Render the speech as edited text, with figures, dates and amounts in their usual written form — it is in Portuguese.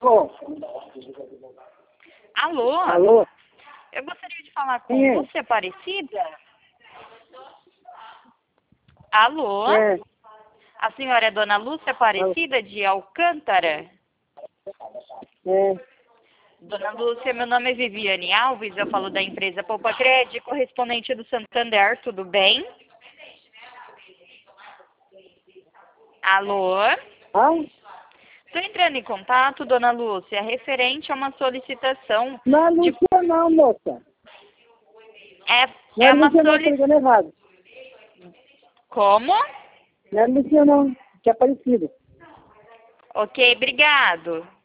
Alô? Alô? Alô? Eu gostaria de falar com Quem é? Lúcia Aparecida. Alô? É. A senhora é Dona Lúcia Aparecida de Alcântara? É. Dona Lúcia, meu nome é Viviane Alves, eu falo da empresa Poupa Crédito, correspondente do Santander, tudo bem? Alô? Ah? Estou entrando em contato, Dona Lúcia, referente a uma solicitação Não é de... Lúcia não, moça. Não É é uma Lúcia não, tá solicitação... ligando errado. Como? Não é Lúcia não, que é parecido. Ok, obrigado.